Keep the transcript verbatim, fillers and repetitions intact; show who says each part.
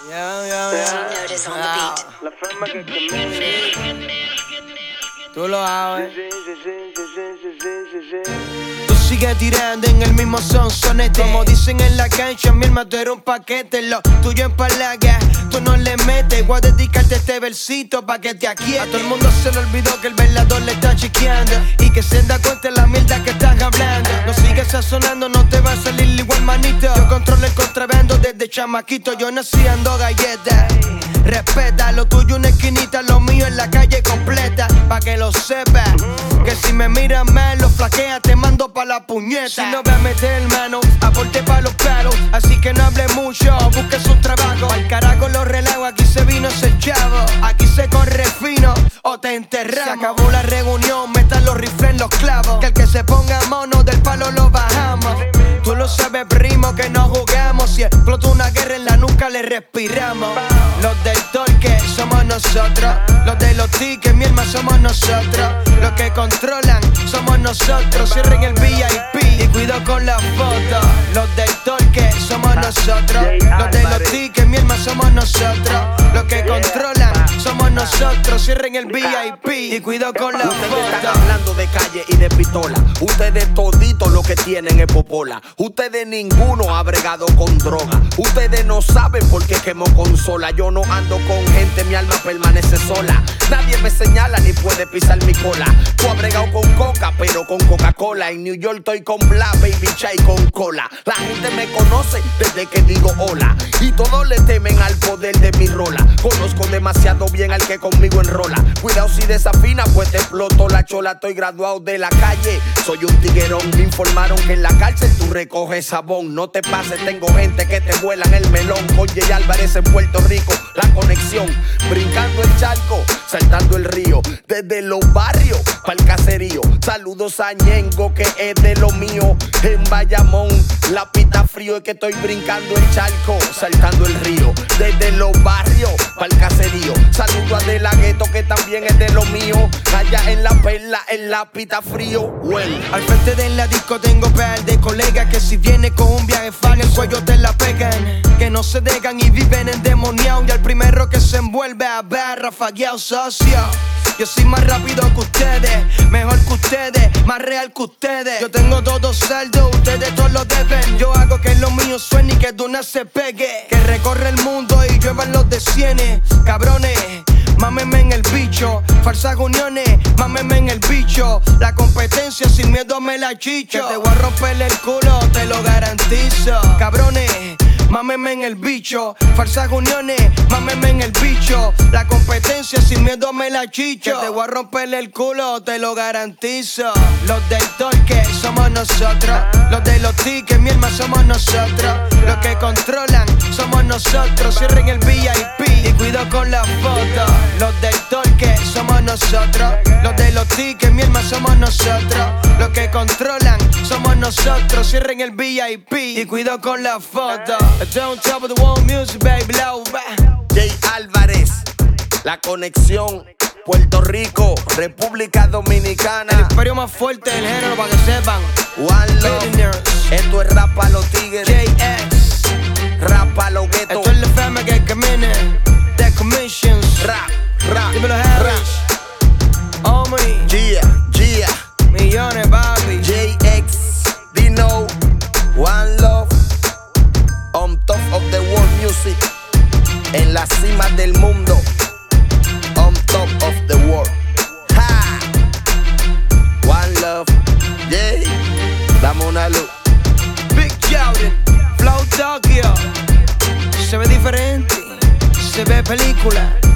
Speaker 1: Yeah, yeah, yeah.
Speaker 2: Notice on the beat.
Speaker 3: La forma que camina.
Speaker 1: Tú lo sabes.
Speaker 3: Sí, sí, sí, sí, sí, sí, sí, sí.
Speaker 1: Tú sigues tirando en el mismo son sonete. Como dicen en la cancha, mi hermano, tú eres un paquete. Lo tuyo en palaga, tú no le metes. Voy a dedicarte este versito pa' que te aquietes. A todo el mundo se le olvidó que el velador le está chequeando y que se da cuenta de la mierda que estás hablando. No sigues sazonando, no te va a salir igual, manito. Yo controlo el contrabando desde chamaquito. Yo nací ando galletas. Respeta lo tuyo una esquinita, lo mío en la calle completa. Pa' que lo sepas, que si me miras mal, lo flaquea, te mando pa' la puñeta. Si no voy a meter mano, aporte pa' los palos. Así que no hable mucho, busque su trabajo. Al carajo los relajos, aquí se vino ese chavo. Aquí se corre fino, o te enterramos. Se acabó la reunión, metan los rifles en los clavos. Que el que se ponga mono, del palo lo bajamos. Tú lo sabes, primo, que no jugamos. Si explota una guerra en la nuca, le respiramos. Los del torque somos nosotros. Los de los tickets, mi hermano, somos nosotros. Los que controlan somos nosotros. Cierren el V I P y cuido con la foto. Los del torque somos nosotros. Los de los tickets, mi hermano, somos nosotros. Los que controlan somos nosotros. Cierren el V I P y cuido con la
Speaker 4: Ustedes
Speaker 1: foto.
Speaker 4: están hablando de calle y de pistola. Ustedes toditos lo que tienen es popola. Ustedes ninguno ha bregado con droga. Ustedes no saben por qué quemo consola. Yo no ando con gente, mi alma permanece sola. Nadie me señala ni puede pisar mi cola. Tú has bregado con coca, pero con Coca-Cola. En New York estoy con bla, baby chai con cola. La gente me conoce desde que digo hola. Y todos le temen al poder de mi rola. Conozco demasiado bien al que conmigo enrola. Cuidado si desafina, pues te exploto la chola. Estoy graduado de la calle, soy un tiguerón. Me informaron que en la cárcel tú recoges sabón. No te pases, tengo gente que te vuelan el melón. Con Jay Álvarez en Puerto Rico, la conexión. Brincando el charco, saltando el río. Desde los barrios pa'l caserío. Saludos a Ñengo, que es de lo mío. En Bayamón, la pita frío. Es que estoy brincando el charco, saltando el río. Desde los barrios pa'l caserío. Saludo a De La Ghetto, que también es de lo mío. Allá en la perla, en la pita frío. Well.
Speaker 1: Al frente de la disco tengo par de colegas que si viene con un viaje fan el cuello te la pegan. Que no se dejan y viven endemoniados. Y al primero que se envuelve a barra fagueado socio. Yo soy más rápido que ustedes, mejor que ustedes, más real que ustedes. Yo tengo todo saldo, ustedes todos lo deben. Yo hago que lo mío suene y que de una se pegue. Que recorre el mundo y lluevan los de cienes. Cabrones, mámeme en el bicho. Falsas uniones, mámeme en el bicho. La competencia sin miedo me la chicho. Que te voy a romper el culo, te lo garantizo. Cabrones, mámeme en el bicho. Falsas uniones, mámeme en el bicho. La competencia sin miedo me la chicho. Que te voy a romper el culo, te lo garantizo. Los del torque somos nosotros. Los de los tickets, mi hermano, somos nosotros. Los que controlan somos nosotros. Cierren el V I P y cuido con la foto. Los del torque somos nosotros. Los de los tickets, mi hermano, somos nosotros. Los que controlan somos nosotros. Cierren el V I P y cuido con la foto. Don't top of the world music, baby, low.
Speaker 4: Jay Álvarez, la conexión. Puerto Rico, República Dominicana.
Speaker 1: El imperio más fuerte del género, para que sepan.
Speaker 4: One Love. Esto es rap pa' los tigres.
Speaker 1: J X.
Speaker 4: Rap pa' los guetos.
Speaker 1: Esto es la fama que camina. The Commissions.
Speaker 4: Rap, rap,
Speaker 1: Dímelo, Harris. Oh, me.
Speaker 4: Gia, Gia.
Speaker 1: Millones, papi.
Speaker 4: J X, Dino, One Love. On top of the world music. En la cima del mundo. On top of the world. Ha. One Love. Yeah. Dame una luz.
Speaker 1: Big Jordan. Flow Tokyo. Se ve diferente. Se ve película.